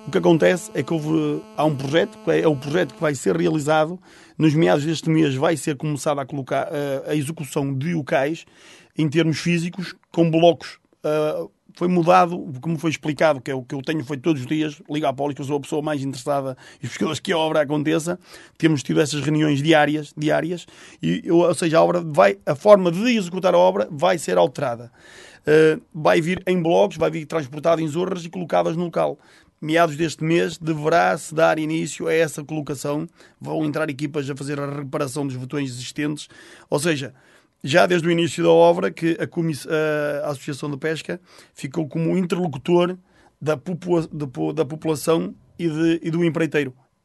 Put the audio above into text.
O que acontece é que há um projeto, que é o projeto que vai ser realizado. Nos meados deste mês vai ser começada a colocar a execução de locais em termos físicos, com blocos. Foi mudado, como foi explicado, que é o que eu tenho feito todos os dias, ligo à Polis, que eu sou a pessoa mais interessada e pessoas que a obra aconteça. Temos tido essas reuniões diárias ou seja, a forma de executar a obra vai ser alterada. Vai vir em blocos, vai vir transportado em zorras e colocadas no local. Meados deste mês deverá-se dar início a essa colocação. Vão entrar equipas a fazer a reparação dos vetões existentes. Ou seja, já desde o início da obra que a Associação de Pesca ficou como interlocutor da população e do empreiteiro.